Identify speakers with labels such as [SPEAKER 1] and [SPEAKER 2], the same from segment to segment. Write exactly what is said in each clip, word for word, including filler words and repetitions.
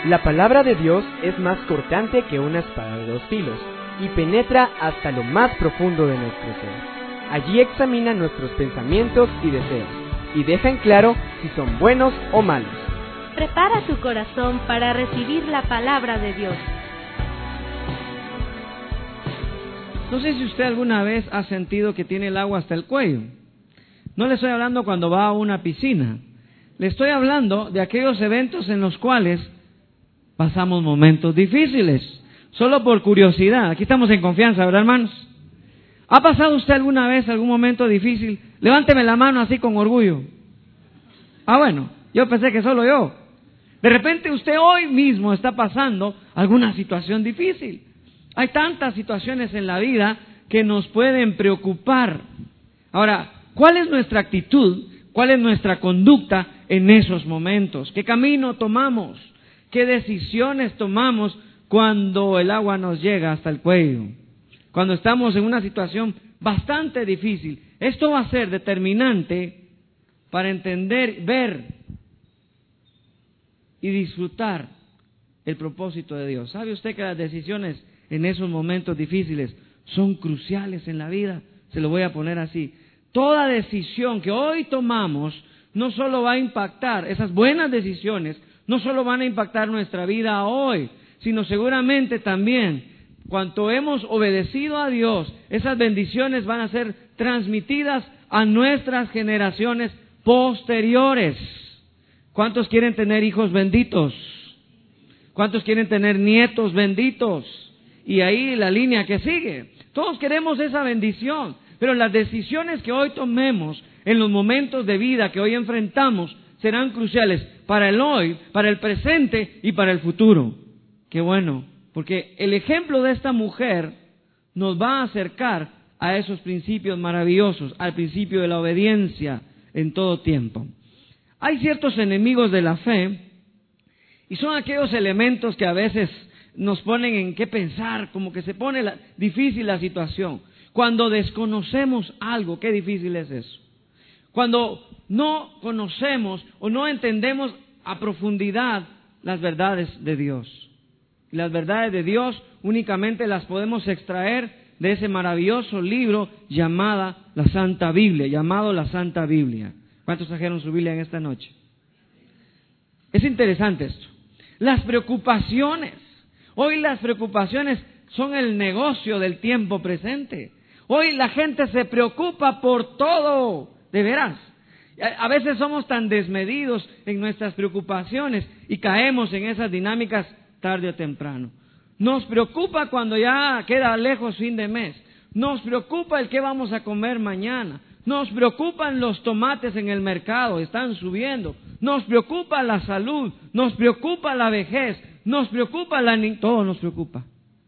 [SPEAKER 1] La palabra de Dios es más cortante que una espada de dos filos y penetra hasta lo más profundo de nuestro ser. Allí examina nuestros pensamientos y deseos y deja en claro si son buenos o malos.
[SPEAKER 2] Prepara tu corazón para recibir la palabra de Dios.
[SPEAKER 3] No sé si usted alguna vez ha sentido que tiene el agua hasta el cuello. No le estoy hablando cuando va a una piscina. Le estoy hablando de aquellos eventos en los cuales pasamos momentos difíciles. Solo por curiosidad. Aquí estamos en confianza, ¿verdad, hermanos? ¿Ha pasado usted alguna vez algún momento difícil? Levánteme la mano así con orgullo. Ah, bueno, yo pensé que solo yo. De repente usted hoy mismo está pasando alguna situación difícil. Hay tantas situaciones en la vida que nos pueden preocupar. Ahora, ¿cuál es nuestra actitud? ¿Cuál es nuestra conducta en esos momentos? ¿Qué camino tomamos? ¿Qué decisiones tomamos cuando el agua nos llega hasta el cuello? Cuando estamos en una situación bastante difícil. Esto va a ser determinante para entender, ver y disfrutar el propósito de Dios. ¿Sabe usted que las decisiones en esos momentos difíciles son cruciales en la vida? Se lo voy a poner así. Toda decisión que hoy tomamos no solo va a impactar, esas buenas decisiones no solo van a impactar nuestra vida hoy, sino seguramente también, cuanto hemos obedecido a Dios, esas bendiciones van a ser transmitidas a nuestras generaciones posteriores. ¿Cuántos quieren tener hijos benditos? ¿Cuántos quieren tener nietos benditos? Y ahí la línea que sigue. Todos queremos esa bendición, pero las decisiones que hoy tomemos en los momentos de vida que hoy enfrentamos serán cruciales para el hoy, para el presente y para el futuro. Qué bueno, porque el ejemplo de esta mujer nos va a acercar a esos principios maravillosos, al principio de la obediencia en todo tiempo. Hay ciertos enemigos de la fe y son aquellos elementos que a veces nos ponen en qué pensar, como que se pone la, difícil la situación. Cuando desconocemos algo, qué difícil es eso. Cuando no conocemos o no entendemos a profundidad las verdades de Dios. Y las verdades de Dios únicamente las podemos extraer de ese maravilloso libro llamada la Santa Biblia, llamado la Santa Biblia. ¿Cuántos trajeron su Biblia en esta noche? Es interesante esto. Las preocupaciones. Hoy las preocupaciones son el negocio del tiempo presente. Hoy la gente se preocupa por todo, de veras. A veces somos tan desmedidos en nuestras preocupaciones y caemos en esas dinámicas tarde o temprano. Nos preocupa cuando ya queda lejos fin de mes. Nos preocupa el qué vamos a comer mañana. Nos preocupan los tomates en el mercado, están subiendo. Nos preocupa la salud, nos preocupa la vejez, nos preocupa la ni- todo nos preocupa.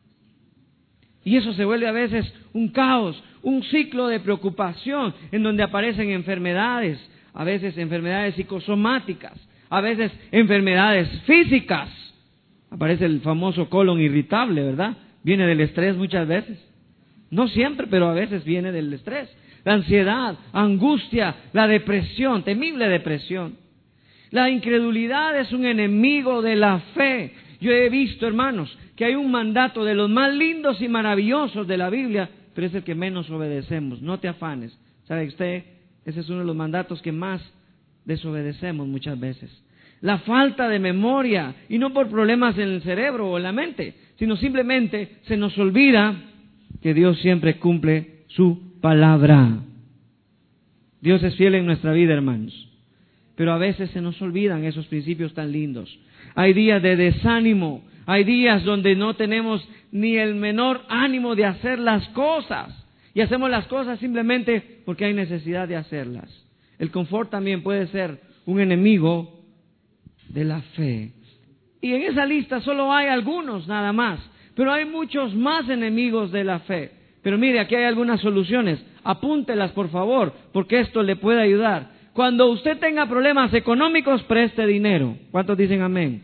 [SPEAKER 3] Y eso se vuelve a veces un caos, un ciclo de preocupación en donde aparecen enfermedades, a veces enfermedades psicosomáticas, a veces enfermedades físicas. Aparece el famoso colon irritable, ¿verdad? Viene del estrés muchas veces. No siempre, pero a veces viene del estrés. La ansiedad, angustia, la depresión, temible depresión. La incredulidad es un enemigo de la fe. Yo he visto, hermanos, que hay un mandato de los más lindos y maravillosos de la Biblia, pero es el que menos obedecemos. No te afanes. ¿Sabe usted? Ese es uno de los mandatos que más desobedecemos muchas veces. La falta de memoria, y no por problemas en el cerebro o en la mente, sino simplemente se nos olvida que Dios siempre cumple su palabra. Dios es fiel en nuestra vida, hermanos, pero a veces se nos olvidan esos principios tan lindos. Hay días de desánimo, hay días donde no tenemos ni el menor ánimo de hacer las cosas, y hacemos las cosas simplemente porque hay necesidad de hacerlas. El confort también puede ser un enemigo de la fe. Y en esa lista solo hay algunos nada más, pero hay muchos más enemigos de la fe. Pero mire, aquí hay algunas soluciones. Apúntelas, por favor, porque esto le puede ayudar. Cuando usted tenga problemas económicos, preste dinero. ¿Cuántos dicen amén?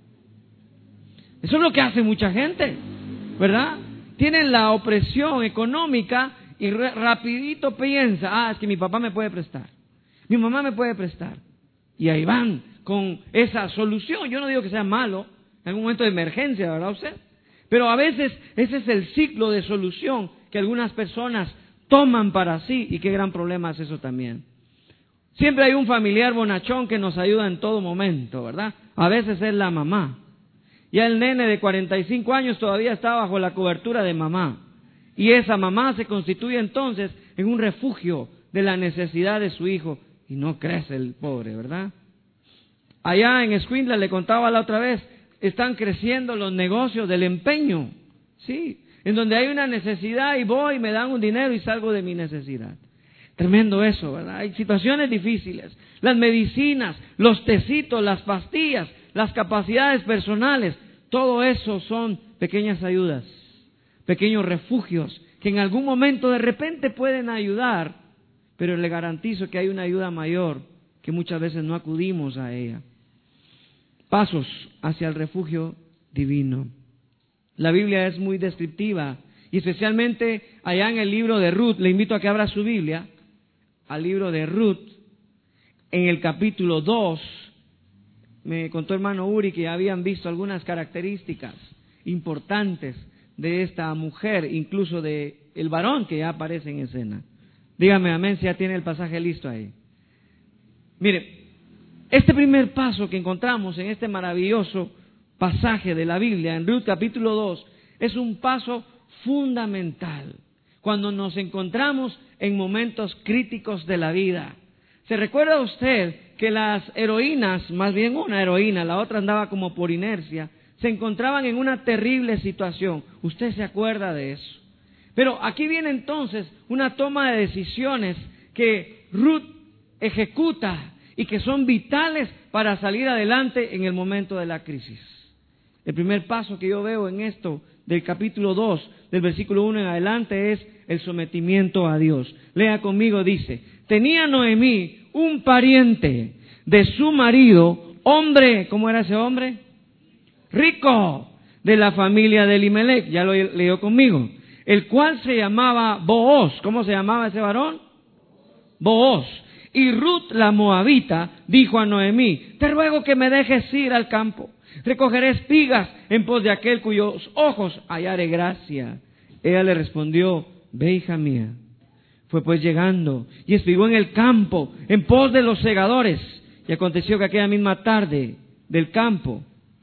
[SPEAKER 3] Eso es lo que hace mucha gente, ¿verdad? Tienen la opresión económica y re- rapidito piensa, ah, es que mi papá me puede prestar, mi mamá me puede prestar. Y ahí van con esa solución. Yo no digo que sea malo, en algún momento de emergencia, ¿verdad usted? Pero a veces ese es el ciclo de solución que algunas personas toman para sí, y qué gran problema es eso también. Siempre hay un familiar bonachón que nos ayuda en todo momento, ¿verdad? A veces es la mamá. Ya el nene de cuarenta y cinco años todavía está bajo la cobertura de mamá. Y esa mamá se constituye entonces en un refugio de la necesidad de su hijo. Y no crece el pobre, ¿verdad? Allá en Escuintla, le contaba la otra vez, están creciendo los negocios del empeño. Sí, en donde hay una necesidad y voy, me dan un dinero y salgo de mi necesidad. Tremendo eso, ¿verdad? Hay situaciones difíciles. Las medicinas, los tecitos, las pastillas, las capacidades personales, todo eso son pequeñas ayudas, pequeños refugios que en algún momento de repente pueden ayudar, pero le garantizo que hay una ayuda mayor que muchas veces no acudimos a ella. Pasos hacia el refugio divino. La Biblia es muy descriptiva y especialmente allá en el libro de Ruth, le invito a que abra su Biblia al libro de Ruth, en el capítulo dos, me contó hermano Uri que ya habían visto algunas características importantes de esta mujer, incluso de el varón que ya aparece en escena. Dígame amén si ya tiene el pasaje listo ahí. Mire, este primer paso que encontramos en este maravilloso pasaje de la Biblia, en Ruth capítulo dos, es un paso fundamental cuando nos encontramos en momentos críticos de la vida. ¿Se recuerda usted que las heroínas, más bien una heroína, la otra andaba como por inercia, se encontraban en una terrible situación? Usted se acuerda de eso. Pero aquí viene entonces una toma de decisiones que Ruth ejecuta y que son vitales para salir adelante en el momento de la crisis. El primer paso que yo veo en esto del capítulo dos, del versículo uno en adelante, es el sometimiento a Dios. Lea conmigo, dice: tenía Noemí un pariente de su marido, hombre, ¿cómo era ese hombre? Rico, de la familia de Elimelech, ya lo leyó conmigo, el cual se llamaba Booz. ¿Cómo se llamaba ese varón? Booz. Y Ruth la moabita dijo a Noemí: te ruego que me dejes ir al campo, recogeré espigas en pos de aquel cuyos ojos hallaré gracia. Ella le respondió: ve, hija mía. Fue pues llegando y espigó en el campo en pos de los segadores. Y aconteció que aquella misma tarde del campo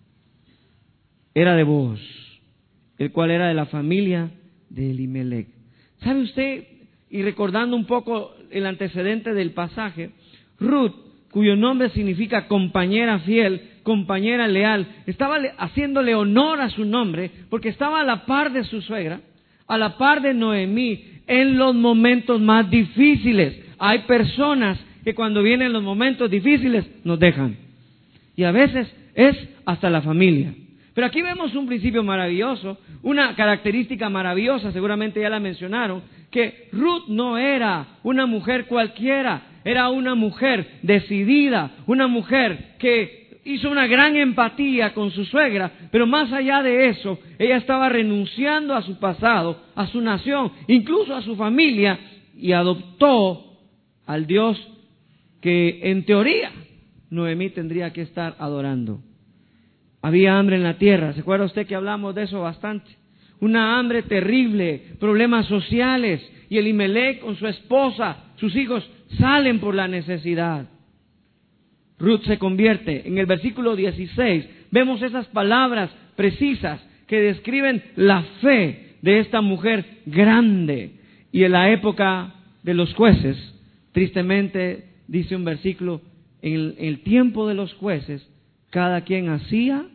[SPEAKER 3] era de Booz, el cual era de la familia de Elimelech. ¿Sabe usted? Y recordando un poco el antecedente del pasaje, Ruth, cuyo nombre significa compañera fiel, compañera leal, estaba haciéndole honor a su nombre porque estaba a la par de su suegra, a la par de Noemí en los momentos más difíciles. Hay personas que cuando vienen los momentos difíciles nos dejan, y a veces es hasta la familia. Pero aquí vemos un principio maravilloso, una característica maravillosa, seguramente ya la mencionaron, que Ruth no era una mujer cualquiera, era una mujer decidida, una mujer que hizo una gran empatía con su suegra, pero más allá de eso, ella estaba renunciando a su pasado, a su nación, incluso a su familia, y adoptó al Dios que en teoría Noemí tendría que estar adorando. Había hambre en la tierra, ¿se acuerda usted que hablamos de eso bastante? Una hambre terrible, problemas sociales, y Elimelech con su esposa, sus hijos salen por la necesidad. Ruth se convierte. En el versículo dieciséis vemos esas palabras precisas que describen la fe de esta mujer grande. Y en la época de los jueces, tristemente dice un versículo, en el, en el tiempo de los jueces, cada quien hacía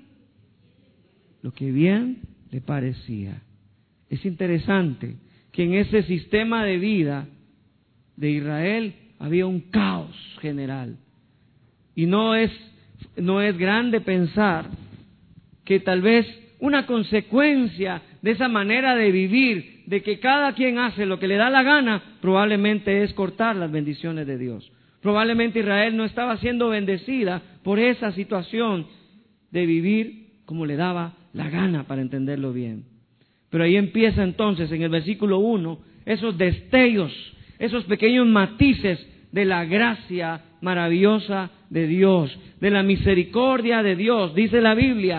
[SPEAKER 3] lo que bien le parecía. Es interesante que en ese sistema de vida de Israel había un caos general. Y no es, no es grande pensar que tal vez una consecuencia de esa manera de vivir, de que cada quien hace lo que le da la gana, probablemente es cortar las bendiciones de Dios. Probablemente Israel no estaba siendo bendecida por esa situación de vivir como le daba la gana, para entenderlo bien. Pero ahí empieza entonces en el versículo uno esos destellos, esos pequeños matices de la gracia maravillosa de Dios, de la misericordia de Dios. Dice la Biblia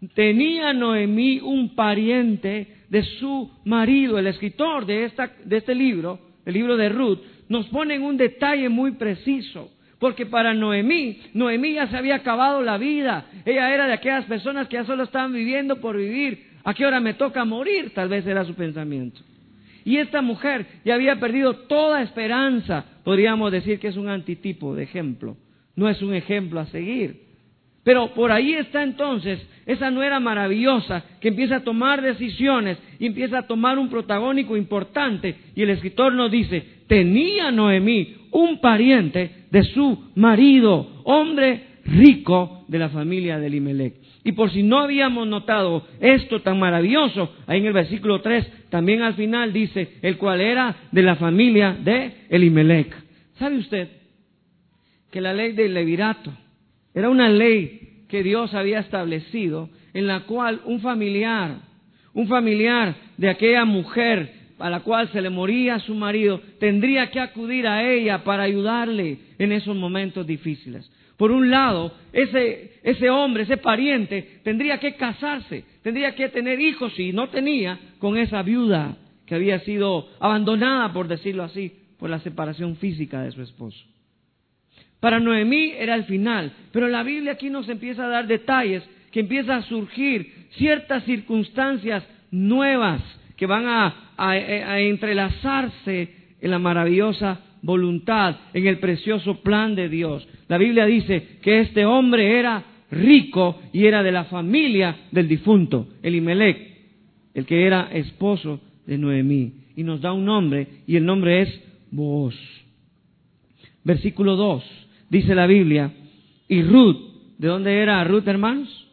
[SPEAKER 3] tenía Noemí un pariente de su marido. El escritor de, esta, de este libro, el libro de Ruth, nos pone en un detalle muy preciso. Porque para Noemí, Noemí ya se había acabado la vida. Ella era de aquellas personas que ya solo estaban viviendo por vivir. ¿A qué hora me toca morir? Tal vez era su pensamiento. Y esta mujer ya había perdido toda esperanza. Podríamos decir que es un antitipo de ejemplo. No es un ejemplo a seguir. Pero por ahí está entonces esa nuera maravillosa que empieza a tomar decisiones y empieza a tomar un protagónico importante. Y el escritor nos dice, tenía Noemí un pariente de su marido, hombre rico de la familia de Elimelec. Y por si no habíamos notado esto tan maravilloso, ahí en el versículo tres, también al final dice, el cual era de la familia de Elimelec. ¿Sabe usted que la ley del levirato era una ley que Dios había establecido en la cual un familiar, un familiar de aquella mujer a la cual se le moría su marido, tendría que acudir a ella para ayudarle en esos momentos difíciles? Por un lado, ese, ese hombre, ese pariente, tendría que casarse, tendría que tener hijos, y no tenía, con esa viuda que había sido abandonada, por decirlo así, por la separación física de su esposo. Para Noemí era el final, pero la Biblia aquí nos empieza a dar detalles, que empieza a surgir ciertas circunstancias nuevas que van a, a, a entrelazarse en la maravillosa voluntad, en el precioso plan de Dios. La Biblia dice que este hombre era rico y era de la familia del difunto, Elimelec, el que era esposo de Noemí. Y nos da un nombre, y el nombre es Booz. Versículo dos, dice la Biblia, y Ruth, ¿de dónde era Ruth, hermanos?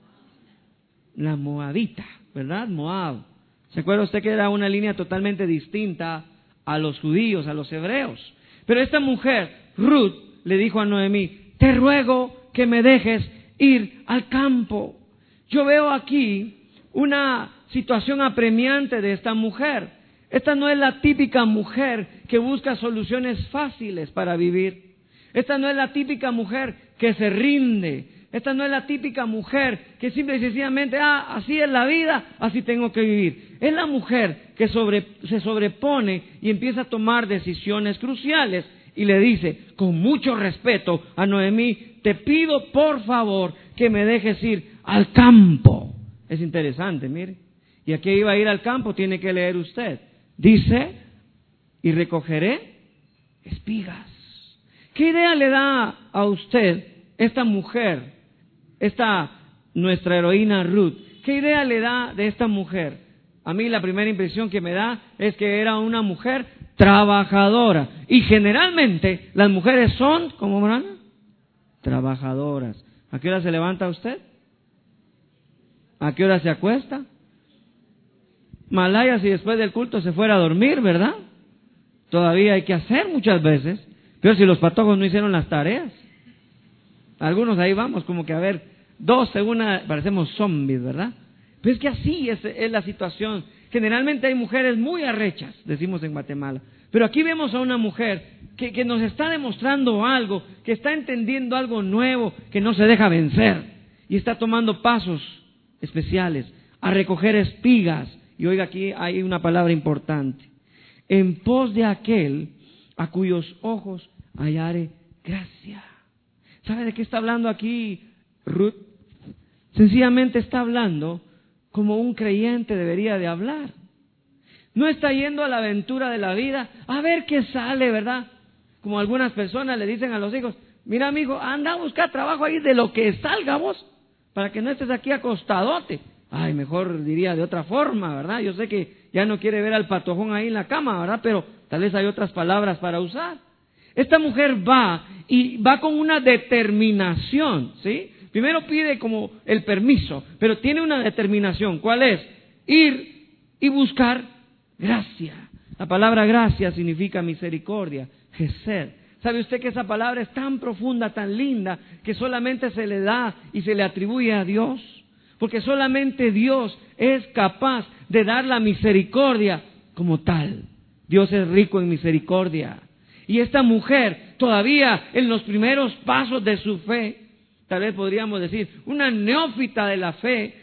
[SPEAKER 3] La moabita, ¿verdad? Moab. ¿Se acuerda usted que era una línea totalmente distinta a los judíos, a los hebreos? Pero esta mujer, Ruth, le dijo a Noemí, te ruego que me dejes ir al campo. Yo veo aquí una situación apremiante de esta mujer. Esta no es la típica mujer que busca soluciones fáciles para vivir. Esta no es la típica mujer que se rinde. Esta no es la típica mujer que simple y sencillamente, ah, así es la vida, así tengo que vivir. Es la mujer que sobre, se sobrepone y empieza a tomar decisiones cruciales y le dice, con mucho respeto a Noemí, te pido por favor que me dejes ir al campo. Es interesante, mire. ¿Y a qué iba a ir al campo? Tiene que leer usted. Dice, y recogeré espigas. ¿Qué idea le da a usted esta mujer, esta nuestra heroína Ruth? ¿Qué idea le da de esta mujer? A mí la primera impresión que me da es que era una mujer trabajadora. Y generalmente las mujeres son, ¿cómo van? Trabajadoras. ¿A qué hora se levanta usted? ¿A qué hora se acuesta? Malaya si después del culto se fuera a dormir, ¿verdad? Todavía hay que hacer muchas veces. Pero si los patojos no hicieron las tareas. Algunos ahí vamos como que a ver, dos según una, parecemos zombies, ¿verdad? Pero es que así es, es la situación. Generalmente hay mujeres muy arrechas, decimos en Guatemala. Pero aquí vemos a una mujer que, que nos está demostrando algo, que está entendiendo algo nuevo, que no se deja vencer. Y está tomando pasos especiales a recoger espigas. Y oiga, aquí hay una palabra importante. En pos de aquel a cuyos ojos hallare gracia. ¿Sabe de qué está hablando aquí Ruth? Sencillamente está hablando como un creyente debería de hablar. No está yendo a la aventura de la vida a ver qué sale, ¿verdad? Como algunas personas le dicen a los hijos, mira amigo, anda a buscar trabajo ahí de lo que salga vos, para que no estés aquí acostadote. Ay, mejor diría de otra forma, ¿verdad? Yo sé que ya no quiere ver al patojón ahí en la cama, ¿verdad? Pero tal vez hay otras palabras para usar. Esta mujer va y va con una determinación, ¿sí? Primero pide como el permiso, pero tiene una determinación. ¿Cuál es? Ir y buscar gracia. La palabra gracia significa misericordia, gesed. ¿Sabe usted que esa palabra es tan profunda, tan linda, que solamente se le da y se le atribuye a Dios? Porque solamente Dios es capaz de dar la misericordia como tal. Dios es rico en misericordia. Y esta mujer, todavía en los primeros pasos de su fe, tal vez podríamos decir, una neófita de la fe,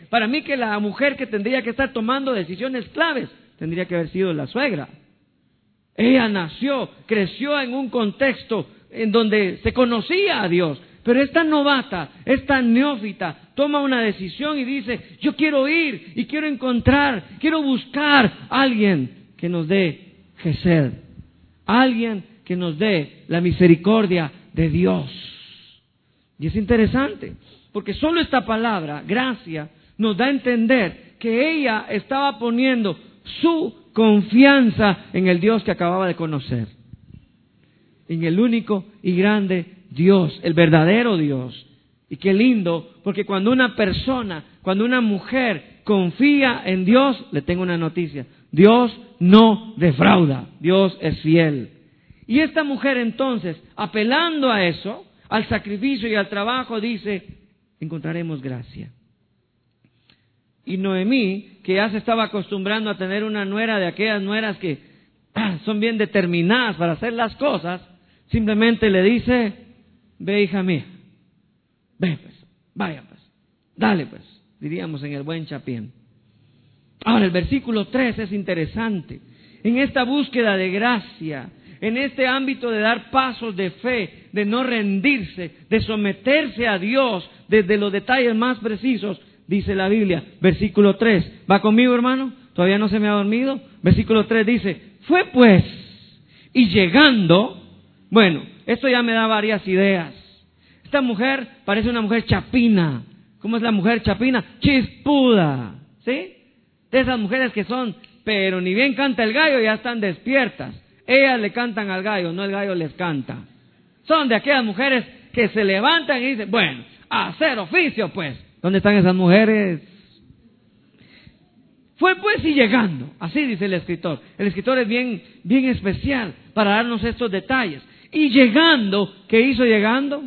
[SPEAKER 3] Para mí que la mujer que tendría que estar tomando decisiones claves tendría que haber sido la suegra. Ella nació, creció en un contexto en donde se conocía a Dios. Pero esta novata, esta neófita, toma una decisión y dice, yo quiero ir y quiero encontrar, quiero buscar a alguien que nos dé Gesed, alguien que nos dé la misericordia de Dios. Y es interesante, porque solo esta palabra, gracia, nos da a entender que ella estaba poniendo su confianza en el Dios que acababa de conocer, en el único y grande Dios, el verdadero Dios. Y qué lindo, porque cuando una persona, cuando una mujer confía en Dios, le tengo una noticia: Dios no defrauda, Dios es fiel. Y esta mujer entonces, apelando a eso, al sacrificio y al trabajo, dice, encontraremos gracia. Y Noemí, que ya se estaba acostumbrando a tener una nuera de aquellas nueras que son bien determinadas para hacer las cosas, simplemente le dice, ve, hija mía, ve pues, vaya pues, dale pues, diríamos en el buen Chapín. Ahora el versículo tres es interesante. En esta búsqueda de gracia, en este ámbito de dar pasos de fe, de no rendirse, de someterse a Dios desde los detalles más precisos, dice la Biblia, versículo tres. ¿Va conmigo, hermano? ¿Todavía no se me ha dormido? Versículo tres dice, fue pues, y llegando, bueno, esto ya me da varias ideas. Esta mujer parece una mujer chapina. ¿Cómo es la mujer chapina? Chispuda, ¿sí? De esas mujeres que son, pero ni bien canta el gallo, ya están despiertas. Ellas le cantan al gallo, no el gallo les canta. Son de aquellas mujeres que se levantan y dicen, bueno, a hacer oficio pues. ¿Dónde están esas mujeres? Fue pues y llegando, así dice el escritor. El escritor es bien, bien especial para darnos estos detalles. Y llegando, ¿qué hizo llegando?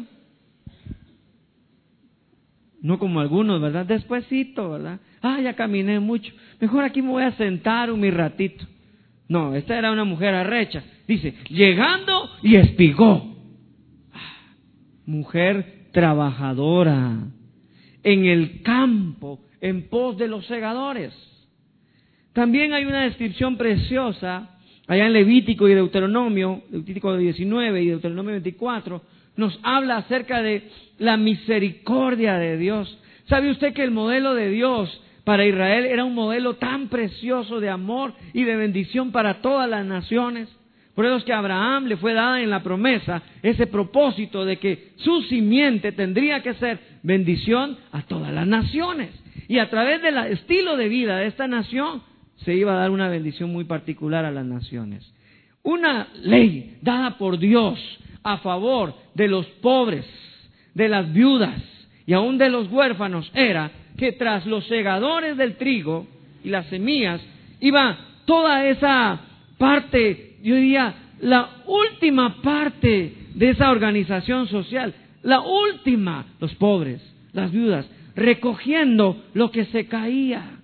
[SPEAKER 3] No como algunos, ¿verdad? Despuésito, ¿verdad? Ah, ya caminé mucho. Mejor aquí me voy a sentar un ratito. No, esta era una mujer arrecha. Dice, llegando y espigó. Ah, mujer trabajadora. En el campo, en pos de los segadores. También hay una descripción preciosa, allá en Levítico y Deuteronomio, Levítico diecinueve y Deuteronomio veinticuatro, nos habla acerca de la misericordia de Dios. ¿Sabe usted que el modelo de Dios para Israel era un modelo tan precioso de amor y de bendición para todas las naciones? Por eso es que a Abraham le fue dada en la promesa ese propósito de que su simiente tendría que ser bendición a todas las naciones. Y a través del estilo de vida de esta nación se iba a dar una bendición muy particular a las naciones. Una ley dada por Dios a favor de los pobres, de las viudas y aún de los huérfanos era que tras los segadores del trigo y las semillas iba toda esa parte, yo diría, la última parte de esa organización social, la última, los pobres, las viudas, recogiendo lo que se caía.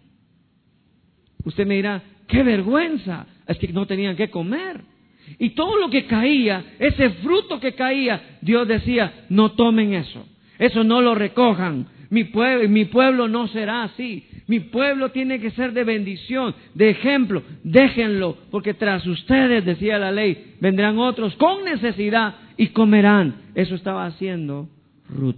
[SPEAKER 3] Usted me dirá, ¡qué vergüenza! Es que no tenían que comer. Y todo lo que caía, ese fruto que caía, Dios decía, no tomen eso, eso no lo recojan. Mi pueblo, mi pueblo no será así. Mi pueblo tiene que ser de bendición, de ejemplo. Déjenlo, porque tras ustedes, decía la ley, vendrán otros con necesidad y comerán. Eso estaba haciendo Ruth.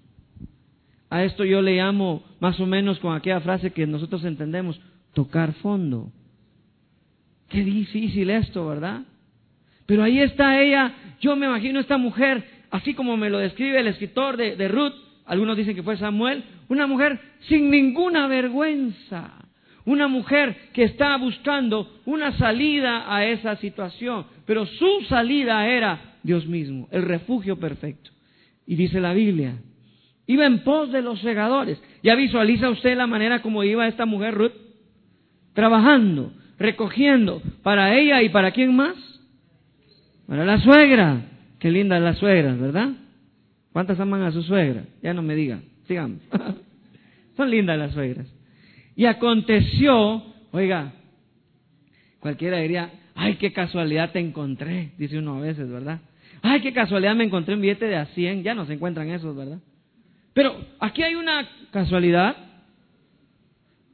[SPEAKER 3] A esto yo le llamo, más o menos con aquella frase que nosotros entendemos, tocar fondo. Qué difícil esto, ¿verdad? Pero ahí está ella. Yo me imagino esta mujer, así como me lo describe el escritor de, de Ruth. Algunos dicen que fue Samuel, una mujer sin ninguna vergüenza, una mujer que está buscando una salida a esa situación, pero su salida era Dios mismo, el refugio perfecto. Y dice la Biblia, iba en pos de los segadores. ¿Ya visualiza usted la manera como iba esta mujer Ruth? Trabajando, recogiendo, para ella y para quién más, para la suegra. Qué lindas las suegras, ¿verdad? ¿Cuántas aman a su suegra? Ya no me digan, sigamos. Son lindas las suegras. Y aconteció, oiga, cualquiera diría, ay, qué casualidad te encontré, dice uno a veces, ¿verdad? Ay, qué casualidad me encontré un billete de a cien, ya no se encuentran esos, ¿verdad? Pero aquí hay una casualidad,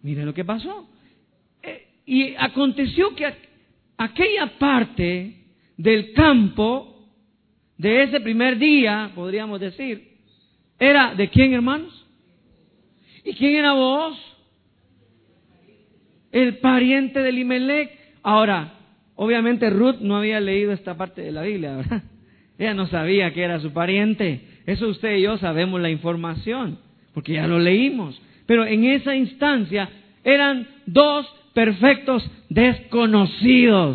[SPEAKER 3] Mire lo que pasó. Eh, y aconteció que aquella parte del campo de ese primer día, podríamos decir, era ¿de quién, hermanos? ¿Y quién era Booz? El pariente de Elimelec. Ahora, obviamente Ruth no había leído esta parte de la Biblia, ¿verdad? Ella no sabía que era su pariente. Eso usted y yo sabemos la información, porque ya lo leímos. Pero en esa instancia eran dos perfectos desconocidos.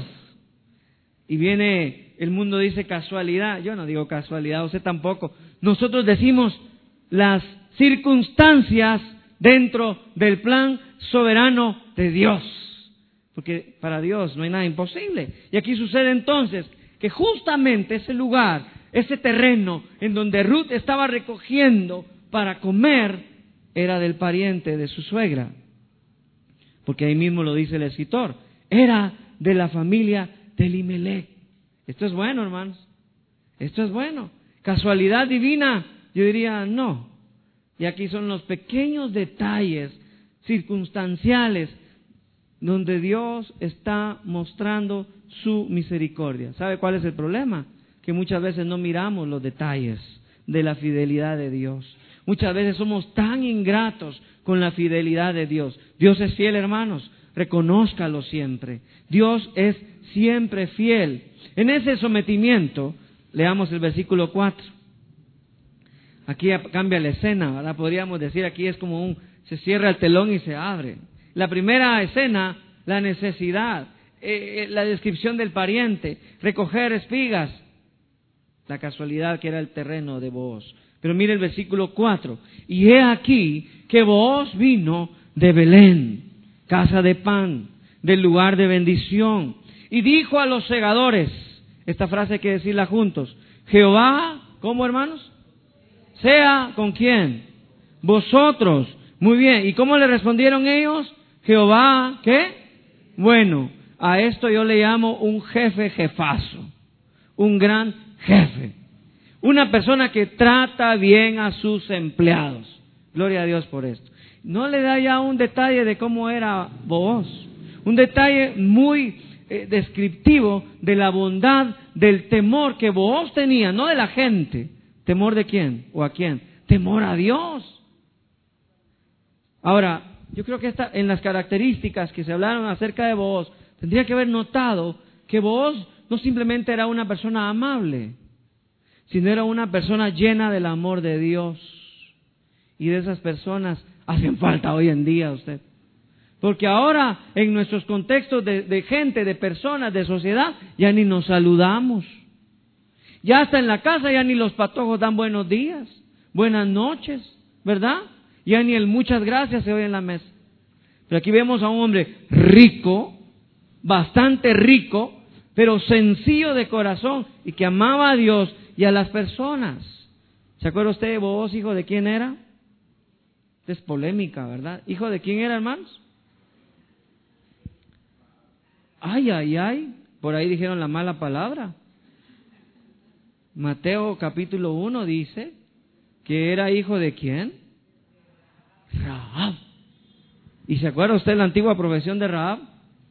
[SPEAKER 3] Y viene, el mundo dice casualidad. Yo no digo casualidad, usted tampoco. Nosotros decimos las circunstancias dentro del plan soberano de Dios. Porque para Dios no hay nada imposible. Y aquí sucede entonces que justamente ese lugar, ese terreno en donde Ruth estaba recogiendo para comer, era del pariente de su suegra. Porque ahí mismo lo dice el escritor. Era de la familia de Elimelec. Esto es bueno, hermanos. Esto es bueno. ¿Casualidad divina? Yo diría no. Y aquí son los pequeños detalles circunstanciales donde Dios está mostrando su misericordia. ¿Sabe cuál es el problema? Que muchas veces no miramos los detalles de la fidelidad de Dios. Muchas veces somos tan ingratos con la fidelidad de Dios. Dios es fiel, hermanos. Reconózcalo siempre. Dios es siempre fiel. En ese sometimiento, leamos el versículo cuatro. Aquí cambia la escena, ¿verdad? Podríamos decir aquí es como un, se cierra el telón y se abre. La primera escena, la necesidad, eh, la descripción del pariente, recoger espigas, la casualidad que era el terreno de Booz. Pero mire el versículo cuatro, y he aquí que Booz vino de Belén, casa de pan, del lugar de bendición, y dijo a los segadores, esta frase hay que decirla juntos, Jehová, ¿cómo, hermanos? Sea con quién, vosotros. Muy bien, ¿y cómo le respondieron ellos? Jehová, ¿qué? Bueno, a esto yo le llamo un jefe jefazo, un gran jefe, una persona que trata bien a sus empleados. Gloria a Dios por esto. No le da ya un detalle de cómo era Booz, un detalle muy eh, descriptivo de la bondad, del temor que Booz tenía, no de la gente. ¿Temor de quién o a quién? Temor a Dios. Ahora, yo creo que esta, en las características que se hablaron acerca de Booz, tendría que haber notado que Booz no simplemente era una persona amable, sino era una persona llena del amor de Dios. Y de esas personas hacen falta hoy en día usted. Porque ahora en nuestros contextos de, de gente, de personas, de sociedad, ya ni nos saludamos. Ya hasta en la casa ya ni los patojos dan buenos días, buenas noches, ¿verdad? Ya ni el muchas gracias se oye en la mesa. Pero aquí vemos a un hombre rico, bastante rico, pero sencillo de corazón y que amaba a Dios y a las personas. ¿Se acuerda usted de Booz, hijo de quién era? Es polémica, ¿verdad? ¿Hijo de quién era, hermanos? Ay, ay, ay, por ahí dijeron la mala palabra. Mateo capítulo uno dice que era hijo de quién? Rahab. ¿Y se acuerda usted la antigua profesión de Rahab?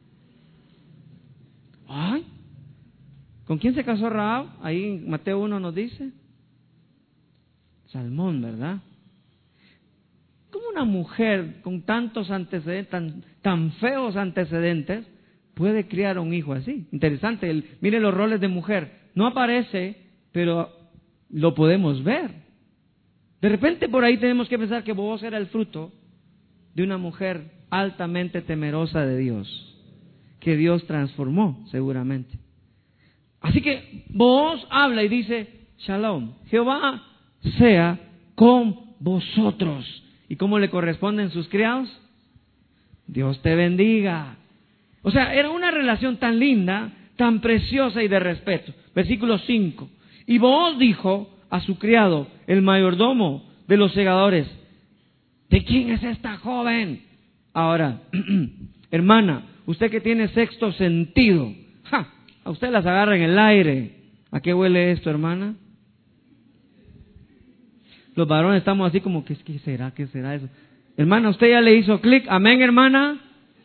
[SPEAKER 3] Ay, ¿con quién se casó Rahab? Ahí en Mateo uno nos dice Salmón, ¿verdad? ¿Cómo una mujer con tantos antecedentes, tan, tan feos antecedentes, puede criar un hijo así? Interesante, el, mire los roles de mujer. No aparece, pero lo podemos ver. De repente por ahí tenemos que pensar que Booz era el fruto de una mujer altamente temerosa de Dios, que Dios transformó seguramente. Así que Booz habla y dice, Shalom, Jehová sea con vosotros. ¿Y cómo le corresponden sus criados? Dios te bendiga. O sea, era una relación tan linda, tan preciosa y de respeto. Versículo cinco. Y Booz dijo a su criado, el mayordomo de los segadores, ¿de quién es esta joven? Ahora, hermana, usted que tiene sexto sentido, ¡ja! A usted las agarra en el aire. ¿A qué huele esto, hermana? Los varones estamos así como, ¿qué, qué será? ¿Qué será eso? Hermana, ¿usted ya le hizo clic? Amén, hermana.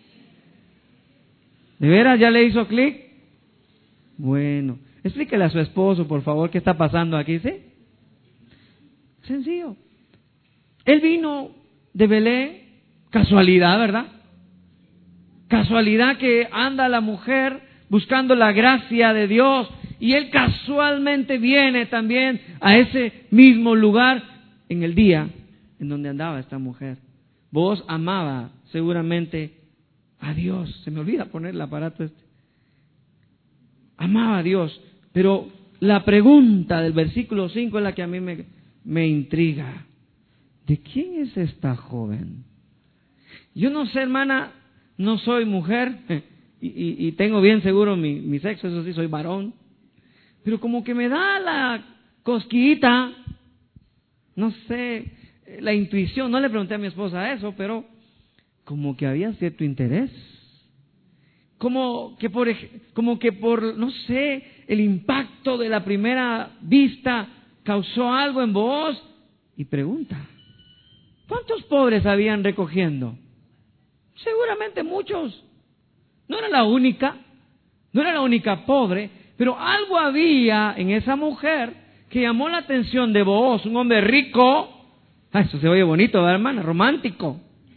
[SPEAKER 3] ¿De veras ya le hizo clic? Bueno, explíquele a su esposo, por favor, qué está pasando aquí, ¿sí? Sencillo. Él vino de Belén, casualidad, ¿verdad? Casualidad que anda la mujer buscando la gracia de Dios y él casualmente viene también a ese mismo lugar en el día en donde andaba esta mujer. Vos amaba seguramente a Dios. Se me olvida poner el aparato este. Amaba a Dios, pero la pregunta del versículo cinco es la que a mí me, me intriga. ¿De quién es esta joven? Yo no sé, hermana, no soy mujer y, y, y tengo bien seguro mi, mi sexo, eso sí, soy varón. Pero como que me da la cosquillita, no sé, la intuición. No le pregunté a mi esposa eso, pero como que había cierto interés. Como que por, como que por, no sé, el impacto de la primera vista causó algo en vos. Y pregunta, ¿cuántos pobres habían recogiendo? Seguramente muchos. No era la única, no era la única pobre, pero algo había en esa mujer que llamó la atención de Booz, un hombre rico. Ah, eso se oye bonito, ¿verdad, hermana? Romántico.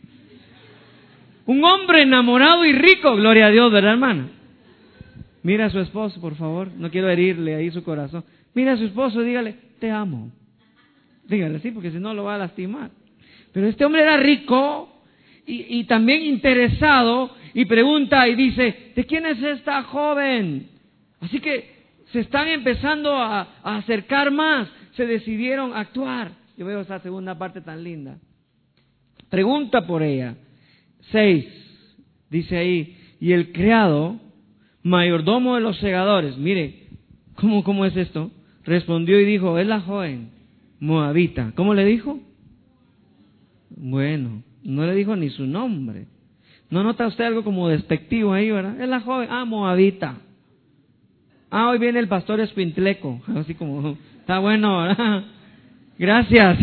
[SPEAKER 3] Un hombre enamorado y rico, gloria a Dios, ¿verdad, hermana? Mira a su esposo, por favor, no quiero herirle ahí su corazón. Mira a su esposo y dígale, te amo. Dígale así, porque si no lo va a lastimar. Pero este hombre era rico y, y también interesado y pregunta y dice, ¿de quién es esta joven? Así que se están empezando a, a acercar más, se decidieron a actuar. Yo veo esa segunda parte tan linda. Pregunta por ella. Seis, dice ahí, y el criado, mayordomo de los segadores, mire, ¿cómo, cómo es esto? Respondió y dijo, es la joven moabita. ¿Cómo le dijo? Bueno, no le dijo ni su nombre. ¿No nota usted algo como despectivo ahí, verdad? Es la joven, ah, moabita. Ah, hoy viene el pastor Espintleco, así como, está bueno, ¿verdad? Gracias.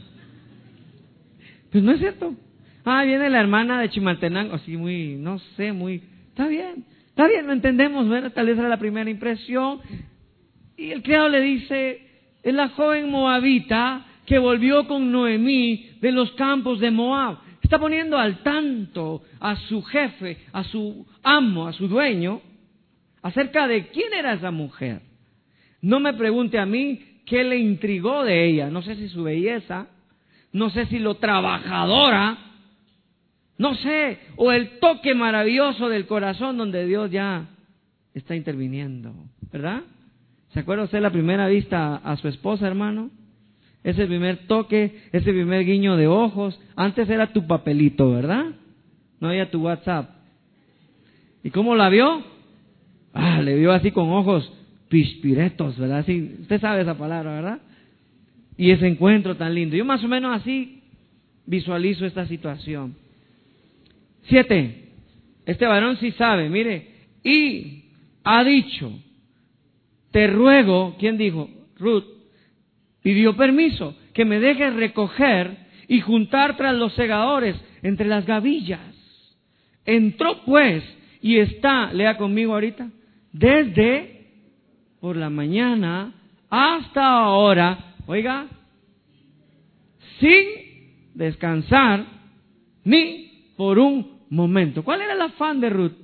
[SPEAKER 3] Pues no es cierto. Ah, viene la hermana de Chimaltenango, así muy, no sé, muy, está bien, está bien, lo entendemos, ¿verdad? Tal vez era la primera impresión. Y el criado le dice, es la joven moabita que volvió con Noemí de los campos de Moab. Está poniendo al tanto a su jefe, a su amo, a su dueño, acerca de quién era esa mujer. No me pregunte a mí qué le intrigó de ella, no sé si su belleza, no sé si lo trabajadora, no sé, o el toque maravilloso del corazón donde Dios ya está interviniendo, ¿verdad? ¿Se acuerda usted la primera vista a su esposa, hermano? Ese primer toque, ese primer guiño de ojos. Antes era tu papelito, ¿verdad? No había tu WhatsApp. ¿Y cómo la vio? Ah, le vio así con ojos pispiretos, ¿verdad? Así, usted sabe esa palabra, ¿verdad? Y ese encuentro tan lindo. Yo más o menos así visualizo esta situación. Siete, este varón sí sabe, mire, y ha dicho, te ruego, ¿quién dijo? Ruth, pidió permiso, que me dejes recoger y juntar tras los segadores entre las gavillas. Entró pues y está, lea conmigo ahorita, desde por la mañana hasta ahora, oiga, sin descansar ni por un momento. ¿Cuál era el afán de Ruth?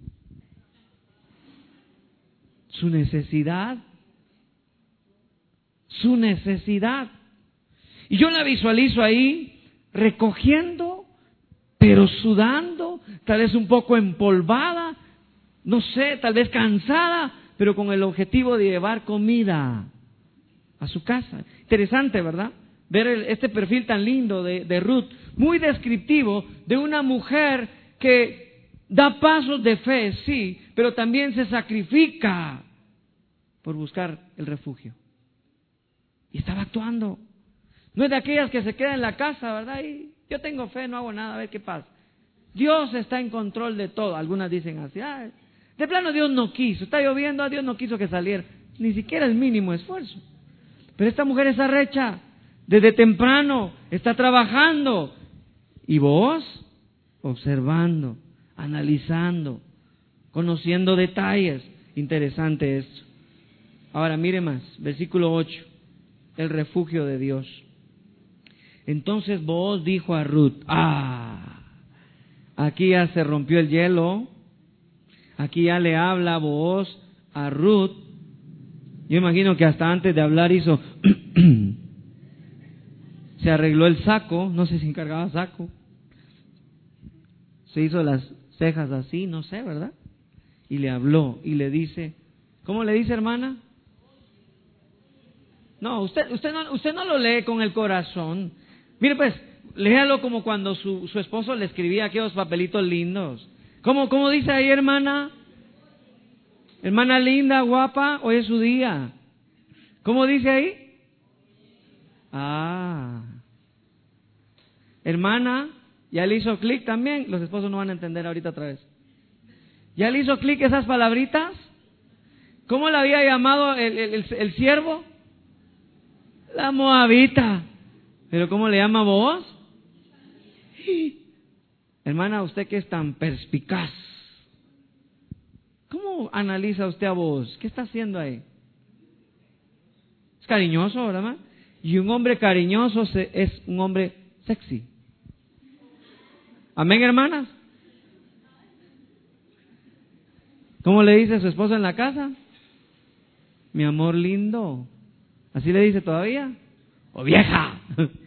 [SPEAKER 3] Su necesidad. Su necesidad. Y yo la visualizo ahí recogiendo, pero sudando, tal vez un poco empolvada, no sé, tal vez cansada, pero con el objetivo de llevar comida a su casa. Interesante, ¿verdad? Ver el, este perfil tan lindo de, de Ruth, muy descriptivo de una mujer que da pasos de fe, sí, pero también se sacrifica por buscar el refugio. Y estaba actuando. No es de aquellas que se quedan en la casa, ¿verdad? Y yo tengo fe, no hago nada, a ver qué pasa. Dios está en control de todo. Algunas dicen así, ah, de plano Dios no quiso, está lloviendo, a Dios no quiso que saliera. Ni siquiera el mínimo esfuerzo. Pero esta mujer es arrecha, desde temprano, está trabajando. Y vos, observando, analizando, conociendo detalles. Interesante esto. Ahora mire más, versículo ocho, el refugio de Dios. Entonces Booz dijo a Ruth, ah, aquí ya se rompió el hielo, aquí ya le habla Booz a Ruth. Yo imagino que hasta antes de hablar hizo, se arregló el saco, no sé si encargaba saco, se hizo las cejas así, no sé, ¿verdad? Y le habló y le dice, ¿cómo le dice, hermana? No, usted, usted no, usted no lo lee con el corazón. Mire pues, léalo como cuando su, su esposo le escribía aquellos papelitos lindos. ¿Cómo, cómo dice ahí, hermana? Hermana linda, guapa, hoy es su día. ¿Cómo dice ahí? Ah. Hermana, ya le hizo clic también. Los esposos no van a entender ahorita otra vez. ¿Ya le hizo clic esas palabritas? ¿Cómo le había llamado el, el, el, el siervo? La moabita. ¿Pero cómo le llama vos? Hermana, usted que es tan perspicaz, ¿cómo analiza usted a vos? ¿Qué está haciendo ahí? Es cariñoso, ¿verdad? Y un hombre cariñoso se, es un hombre sexy. Amén, hermanas. ¿Cómo le dice a su esposa en la casa? Mi amor lindo. ¿Así le dice todavía? ¡O vieja!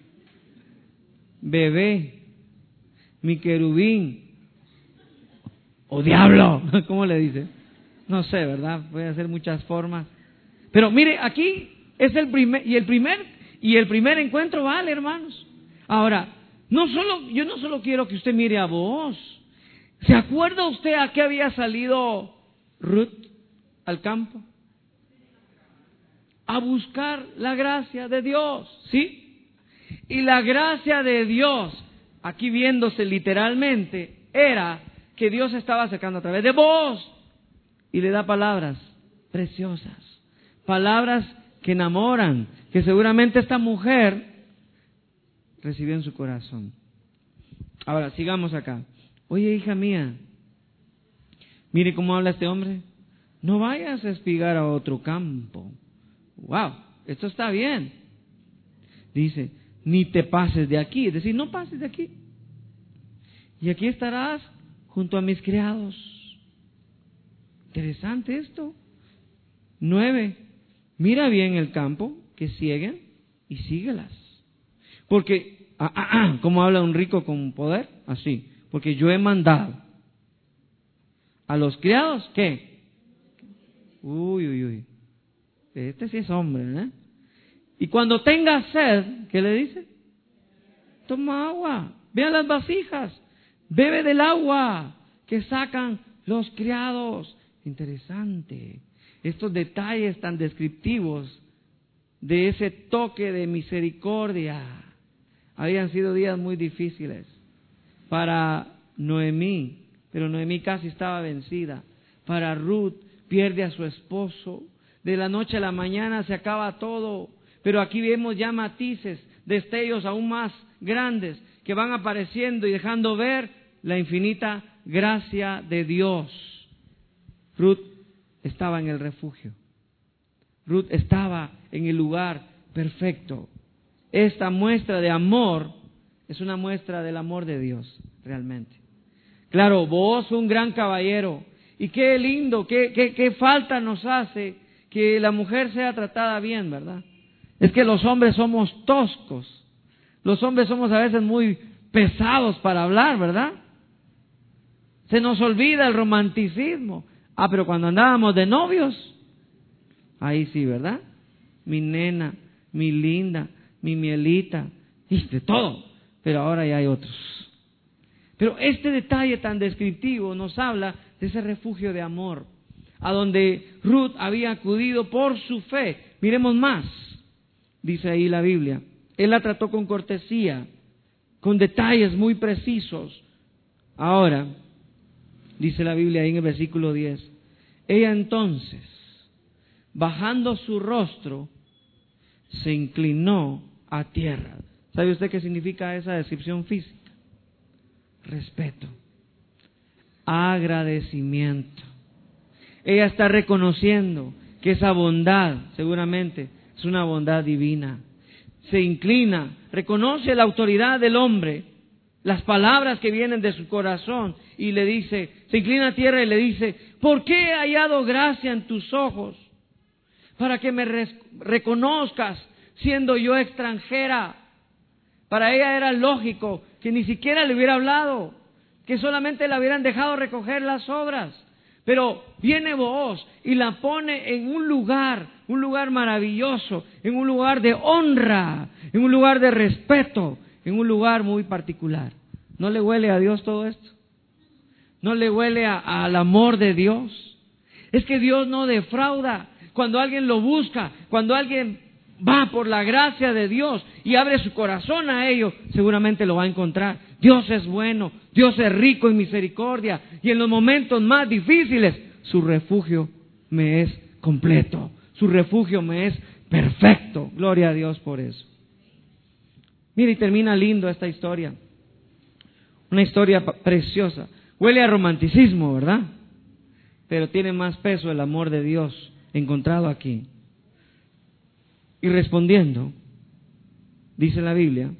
[SPEAKER 3] Bebé, mi querubín, ¡o diablo! ¿Cómo le dice? No sé, ¿verdad? Puede hacer muchas formas. Pero mire, aquí es el primer, y el primer, y el primer encuentro vale, hermanos. Ahora, no solo, yo no solo quiero que usted mire a vos. ¿Se acuerda usted a qué había salido Ruth al campo? A buscar la gracia de Dios, ¿sí? Y la gracia de Dios, aquí viéndose literalmente, era que Dios estaba acercando a través de vos y le da palabras preciosas, palabras que enamoran, que seguramente esta mujer recibió en su corazón. Ahora, sigamos acá. Oye, hija mía, mire cómo habla este hombre. No vayas a espigar a otro campo. Wow, esto está bien. Dice, ni te pases de aquí, es decir, no pases de aquí. Y aquí estarás junto a mis criados. Interesante esto. Nueve, mira bien el campo, que sieguen y síguelas. Porque, ah, ah, ah, ¿cómo habla un rico con poder? Así, porque yo he mandado a los criados, ¿qué? Uy, uy, uy. Este sí es hombre, ¿eh? Y cuando tenga sed, ¿qué le dice? Toma agua, ve a las vasijas, bebe del agua que sacan los criados. Interesante. Estos detalles tan descriptivos de ese toque de misericordia. Habían sido días muy difíciles para Noemí, pero Noemí casi estaba vencida. Para Ruth, pierde a su esposo. De la noche a la mañana se acaba todo, pero aquí vemos ya matices, destellos aún más grandes que van apareciendo y dejando ver la infinita gracia de Dios. Ruth estaba en el refugio. Ruth estaba en el lugar perfecto. Esta muestra de amor es una muestra del amor de Dios, realmente. Claro, vos fue un gran caballero, y qué lindo, qué, qué, qué falta nos hace que la mujer sea tratada bien, ¿verdad? Es que los hombres somos toscos. Los hombres somos a veces muy pesados para hablar, ¿verdad? Se nos olvida el romanticismo. Ah, pero cuando andábamos de novios, ahí sí, ¿verdad? Mi nena, mi linda, mi mielita, y de todo. Pero ahora ya hay otros. Pero este detalle tan descriptivo nos habla de ese refugio de amor, a donde Ruth había acudido por su fe. Miremos más, dice ahí la Biblia. Él la trató con cortesía, con detalles muy precisos. Ahora, dice la Biblia ahí en el versículo diez, ella entonces, bajando su rostro, se inclinó a tierra. ¿Sabe usted qué significa esa descripción física? respeto, agradecimiento. Ella está reconociendo que esa bondad, seguramente, es una bondad divina. Se inclina, reconoce la autoridad del hombre, las palabras que vienen de su corazón, y le dice, se inclina a tierra y le dice, ¿por qué he hallado gracia en tus ojos? Para que me res- reconozcas siendo yo extranjera. Para ella era lógico que ni siquiera le hubiera hablado, que solamente le hubieran dejado recoger las obras. Pero viene Booz y la pone en un lugar, un lugar maravilloso, en un lugar de honra, en un lugar de respeto, en un lugar muy particular. ¿No le huele a Dios todo esto? ¿No le huele a, al amor de Dios? Es que Dios no defrauda. Cuando alguien lo busca, cuando alguien va por la gracia de Dios y abre su corazón a ello, seguramente lo va a encontrar. Dios es bueno, Dios es rico en misericordia, y en los momentos más difíciles, su refugio me es completo, su refugio me es perfecto. Gloria a Dios por eso. Mira, y termina lindo esta historia. Una historia preciosa. Huele a romanticismo, ¿verdad? Pero tiene más peso el amor de Dios encontrado aquí. Y respondiendo, dice la Biblia,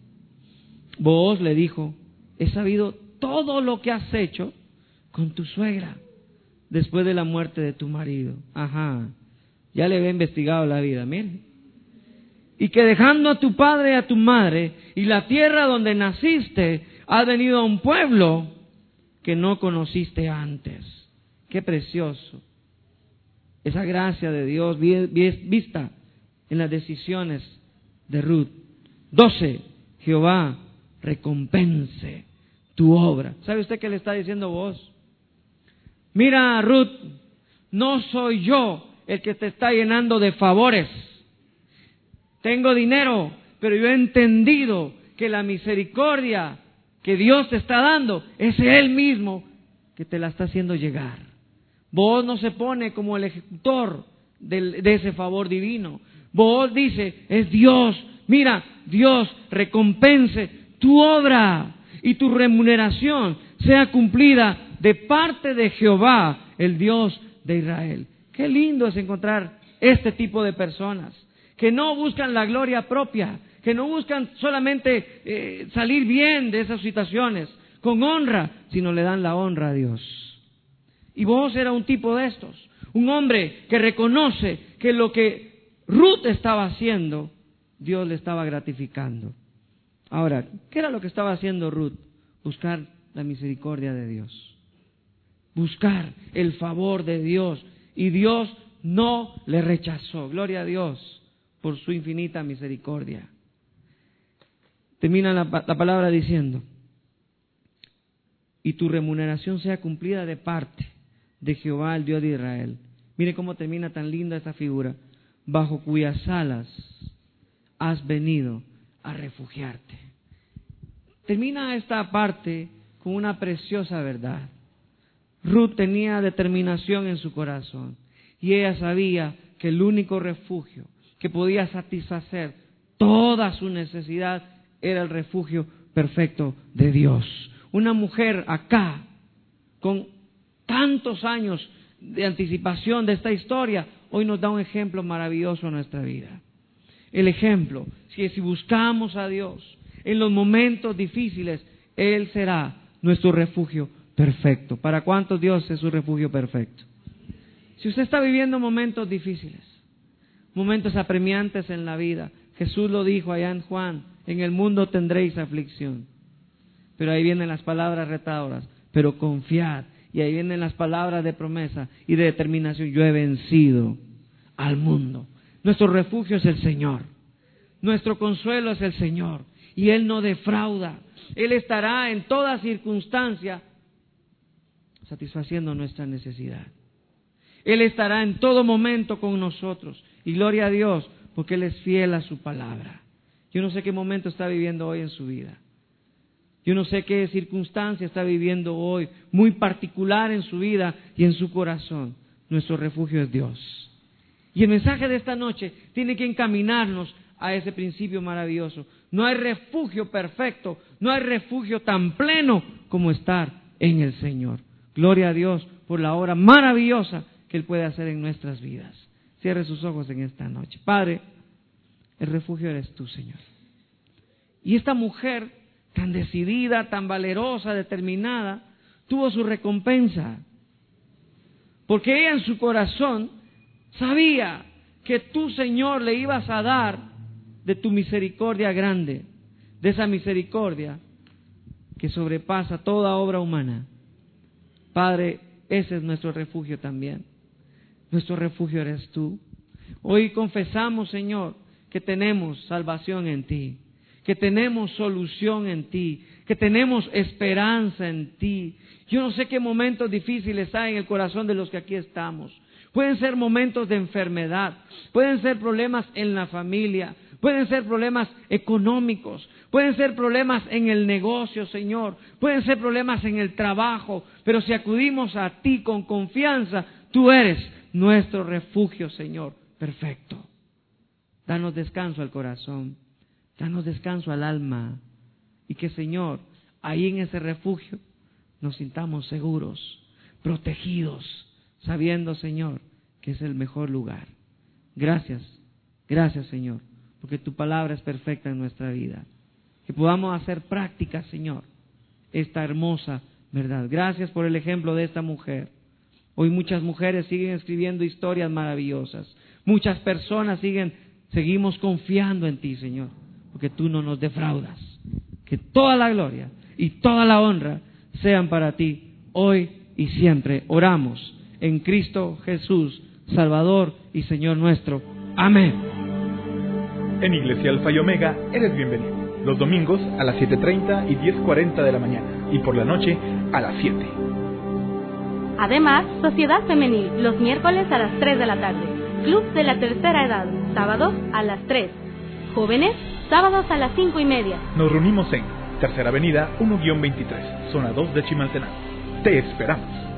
[SPEAKER 3] Booz le dijo, he sabido todo lo que has hecho con tu suegra después de la muerte de tu marido. Ajá, ya le había investigado la vida, miren. Y que dejando a tu padre y a tu madre y la tierra donde naciste, has venido a un pueblo que no conociste antes. Qué precioso. Esa gracia de Dios vista en las decisiones de Ruth. doce. Jehová recompense tu obra. ¿Sabe usted qué le está diciendo vos? Mira, Ruth, no soy yo el que te está llenando de favores. Tengo dinero, pero yo he entendido que la misericordia que Dios te está dando es Él mismo que te la está haciendo llegar. Vos no se pone como el ejecutor de, de ese favor divino. Vos dice, es Dios. Mira, Dios recompense tu obra y tu remuneración sea cumplida de parte de Jehová, el Dios de Israel. Qué lindo es encontrar este tipo de personas que no buscan la gloria propia, que no buscan solamente eh, salir bien de esas situaciones con honra, sino le dan la honra a Dios. Y vos era un tipo de estos, un hombre que reconoce que lo que Ruth estaba haciendo, Dios le estaba gratificando. Ahora, ¿qué era lo que estaba haciendo Ruth? Buscar la misericordia de Dios, buscar el favor de Dios, y Dios no le rechazó. Gloria a Dios por su infinita misericordia. Termina la, la palabra diciendo, y tu remuneración sea cumplida de parte de Jehová, el Dios de Israel. Mire cómo termina tan linda esta figura, bajo cuyas alas has venido a refugiarte. Termina esta parte con una preciosa verdad. Ruth tenía determinación en su corazón y ella sabía que el único refugio que podía satisfacer toda su necesidad era el refugio perfecto de Dios. Una mujer acá, con tantos años de anticipación de esta historia, hoy nos da un ejemplo maravilloso en nuestra vida. El ejemplo, que si buscamos a Dios en los momentos difíciles, Él será nuestro refugio perfecto. ¿Para cuántos Dios es su refugio perfecto? Si usted está viviendo momentos difíciles, momentos apremiantes en la vida, Jesús lo dijo allá en Juan, en el mundo tendréis aflicción. Pero ahí vienen las palabras retadoras, pero confiad. Y ahí vienen las palabras de promesa y de determinación. Yo he vencido al mundo. Nuestro refugio es el Señor. Nuestro consuelo es el Señor. Y Él no defrauda. Él estará en toda circunstancia satisfaciendo nuestra necesidad. Él estará en todo momento con nosotros. Y gloria a Dios, porque Él es fiel a su palabra. Yo no sé qué momento está viviendo hoy en su vida. Yo no sé qué circunstancia está viviendo hoy, muy particular en su vida y en su corazón. Nuestro refugio es Dios. Y el mensaje de esta noche tiene que encaminarnos a ese principio maravilloso. No hay refugio perfecto, no hay refugio tan pleno como estar en el Señor. Gloria a Dios por la obra maravillosa que Él puede hacer en nuestras vidas. Cierre sus ojos en esta noche. Padre, el refugio eres tú, Señor. Y esta mujer tan decidida, tan valerosa, determinada, tuvo su recompensa. Porque ella en su corazón sabía que tú, Señor, le ibas a dar de tu misericordia grande, de esa misericordia que sobrepasa toda obra humana. Padre, ese es nuestro refugio también. Nuestro refugio eres tú. Hoy confesamos, Señor, que tenemos salvación en ti, que tenemos solución en ti, que tenemos esperanza en ti. Yo no sé qué momentos difíciles hay en el corazón de los que aquí estamos. Pueden ser momentos de enfermedad, pueden ser problemas en la familia, pueden ser problemas económicos, pueden ser problemas en el negocio, Señor, pueden ser problemas en el trabajo, pero si acudimos a ti con confianza, tú eres nuestro refugio, Señor, perfecto. Danos descanso al corazón, danos descanso al alma, y que, Señor, ahí en ese refugio nos sintamos seguros, protegidos, sabiendo, Señor, que es el mejor lugar. Gracias, gracias, Señor, porque tu palabra es perfecta en nuestra vida. Que podamos hacer práctica, Señor, esta hermosa verdad. Gracias por el ejemplo de esta mujer. Hoy muchas mujeres siguen escribiendo historias maravillosas. Muchas personas siguen, seguimos confiando en ti, Señor, porque tú no nos defraudas. Que toda la gloria y toda la honra sean para ti, hoy y siempre. Oramos en Cristo Jesús, Salvador y Señor nuestro. Amén.
[SPEAKER 4] En Iglesia Alfa y Omega eres bienvenido. Los domingos a las siete treinta y diez cuarenta de la mañana y por la noche a las siete.
[SPEAKER 2] Además, Sociedad Femenil, los miércoles a las tres de la tarde. Club de la Tercera Edad, sábados a las tres. Jóvenes, sábados a las cinco y media.
[SPEAKER 4] Nos reunimos en Tercera Avenida uno veintitrés, zona dos de Chimaltenango. Te esperamos.